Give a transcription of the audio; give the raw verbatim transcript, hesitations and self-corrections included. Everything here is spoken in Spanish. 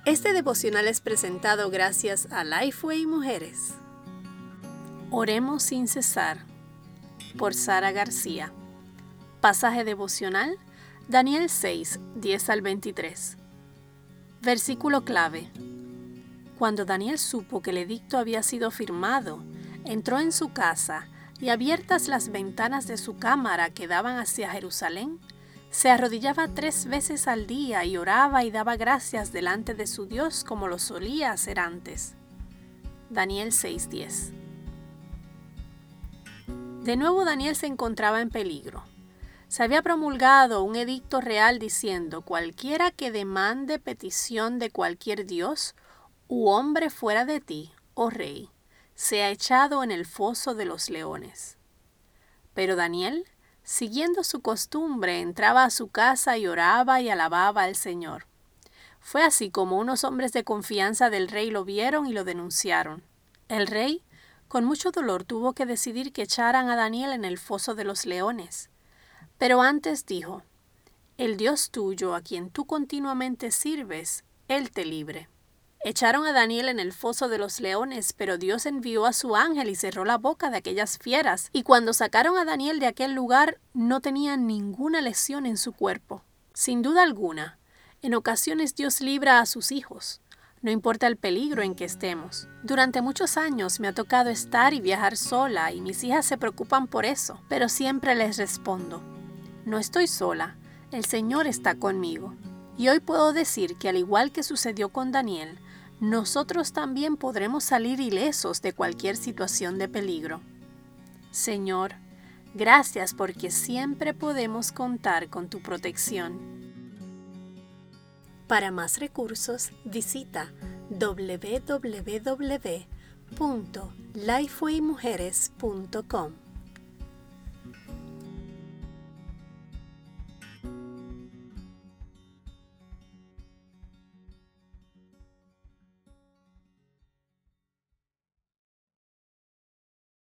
Este devocional es presentado gracias a Lifeway Mujeres. Oremos sin cesar, por Sara García. Pasaje devocional, Daniel seis, diez al veintitrés. Versículo clave. Cuando Daniel supo que el edicto había sido firmado, entró en su casa y, abiertas las ventanas de su cámara que daban hacia Jerusalén, se arrodillaba tres veces al día y oraba y daba gracias delante de su Dios como lo solía hacer antes. Daniel seis diez. De nuevo Daniel se encontraba en peligro. Se había promulgado un edicto real diciendo: cualquiera que demande petición de cualquier dios u hombre fuera de ti, oh rey, sea echado en el foso de los leones. Pero Daniel, siguiendo su costumbre, entraba a su casa y oraba y alababa al Señor. Fue así como unos hombres de confianza del rey lo vieron y lo denunciaron. El rey, con mucho dolor, tuvo que decidir que echaran a Daniel en el foso de los leones. Pero antes dijo: el Dios tuyo, a quien tú continuamente sirves, Él te libre. Echaron a Daniel en el foso de los leones, pero Dios envió a su ángel y cerró la boca de aquellas fieras, y cuando sacaron a Daniel de aquel lugar, no tenía ninguna lesión en su cuerpo. Sin duda alguna, en ocasiones Dios libra a sus hijos, no importa el peligro en que estemos. Durante muchos años me ha tocado estar y viajar sola, y mis hijas se preocupan por eso, pero siempre les respondo: no estoy sola, el Señor está conmigo. Y hoy puedo decir que, al igual que sucedió con Daniel, nosotros también podremos salir ilesos de cualquier situación de peligro. Señor, gracias porque siempre podemos contar con tu protección. Para más recursos, visita doble u doble u doble u punto lifeway mujeres punto com.